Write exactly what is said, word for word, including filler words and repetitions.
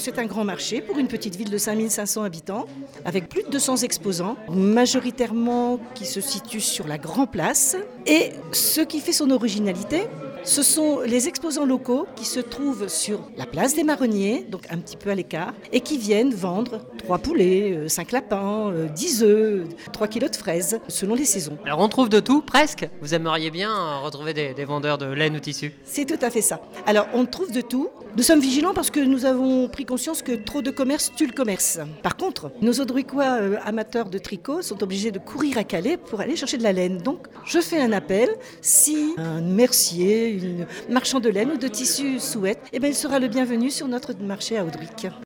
c'est un grand marché pour une petite ville de cinq mille cinq cents habitants, avec plus de deux cents exposants, majoritairement qui se situent sur la Grand Place. Et ce qui fait son originalité, ce sont les exposants locaux qui se trouvent sur la place des Marronniers, donc un petit peu à l'écart, et qui viennent vendre trois poulets, cinq lapins, dix œufs, trois kilos de fraises, selon les saisons. Alors on trouve de tout, presque. Vous aimeriez bien retrouver des, des vendeurs de laine ou tissu? C'est tout à fait ça. Alors on trouve de tout. Nous sommes vigilants parce que nous avons pris conscience que trop de commerce tue le commerce. Par contre, nos Audricois euh, amateurs de tricot sont obligés de courir à Calais pour aller chercher de la laine. Donc je fais un appel, si un mercier, une marchand de laine ou de tissu souhaite, eh bien, il sera le bienvenu sur notre marché à Audric.